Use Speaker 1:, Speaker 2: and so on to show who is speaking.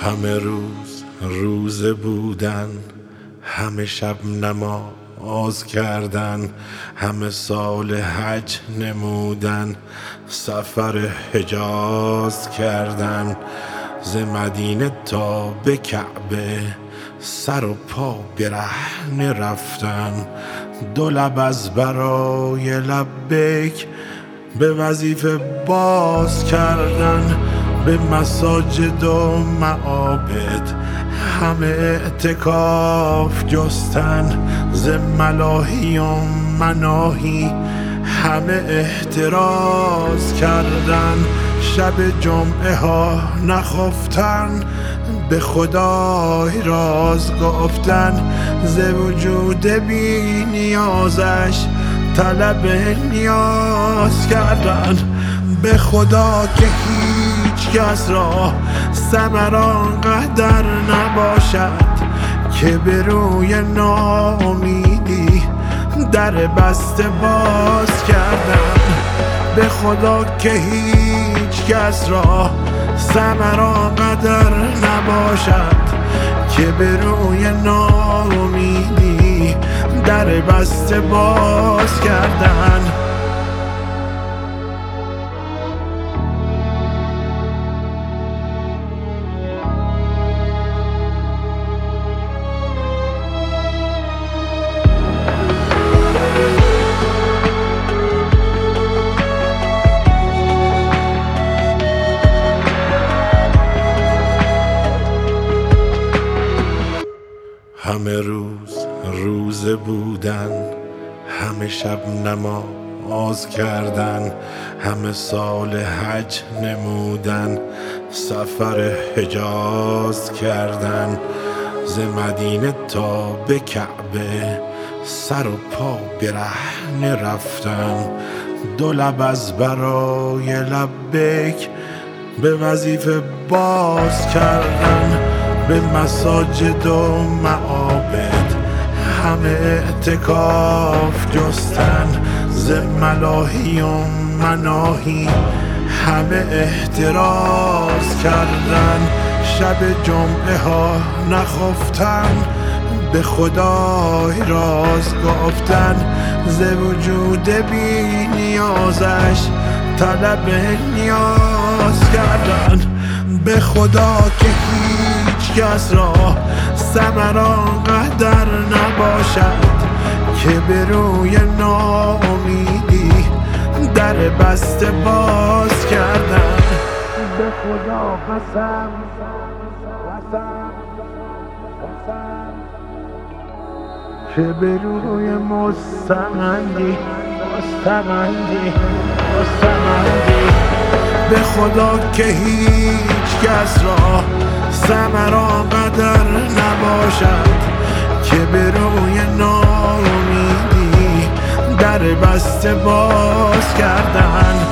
Speaker 1: همه روز روزه بودن، همه شب نماز کردن، همه سال حج نمودن، سفر حجاز کردن. ز مدینه تا به کعبه سر و پا برهنه رفتن. دو لب از برای لبیک به وظیفه باز کردن. به مساجد و معابد همه اعتکاف جستن. ز ملاهی و مناهی همه احتراز کردن. شب جمعه ها نخفتن، به خدای راز گفتن. ز وجود بی نیازش طلب نیاز کردن. به خدا که هیچ کس را ثمر آنقدر نباشد که به روی ناامیدی در بسته باز کردن. به خدا که هیچ کس را ثمر آنقدر نباشد که به روی ناامیدی در بسته باز کردن. همه روز روزه بودن، همه شب نماز کردن، همه سال حج نمودن، سفر حجاز کردن. ز مدینه تا به کعبه سر و پا برهنه رفتن. دو لب از برای لبیک به وظیفه باز کردن. به مساجد و معابد همه اعتکاف جستن. ز ملاهی و مناهی همه احتراز کردن. شب جمعه ها نخفتن، به خدای راز گفتن. ز وجود بی نیازش طلب نیاز کردن. به خدا که هیچ کس را ثمر آنقدر نباشد که به روی ناامیدی در بسته باز کردن. به خدا قسم که به روی مستمندی به خدا که هیچ کس را ثمر آنقدر نباشد که به روی ناامیدی در بسته باز کردن.